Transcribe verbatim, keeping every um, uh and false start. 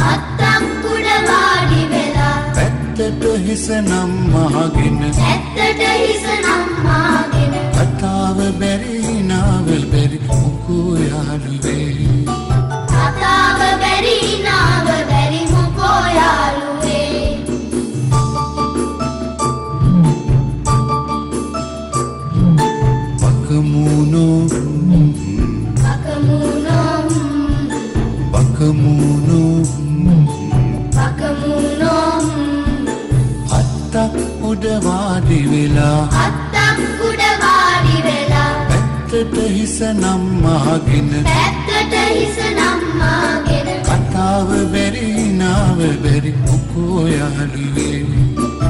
අත්තක් උඩ වාඩි වෙලා පැත්තට හිස නම්මාගෙන ඇත්තට හිස නම්මාගෙන කතාව බැරි නාවල් බැරි මොකෝ යාළුවේ කතාව බැරි නාව බැරි මොකෝ යාළුවේ බකමුණෝ බකමුණෝ බකමුණෝ බකමුණෝ අත්තක් උඩ වාඩි වෙලා අත්තක් උඩ වාඩි වෙලා පැත්තට හිස නම්මාගෙන පැත්තට හිස නම්මාගෙන කතාව බැරි නාව බැරි මොකෝ යාළුවේ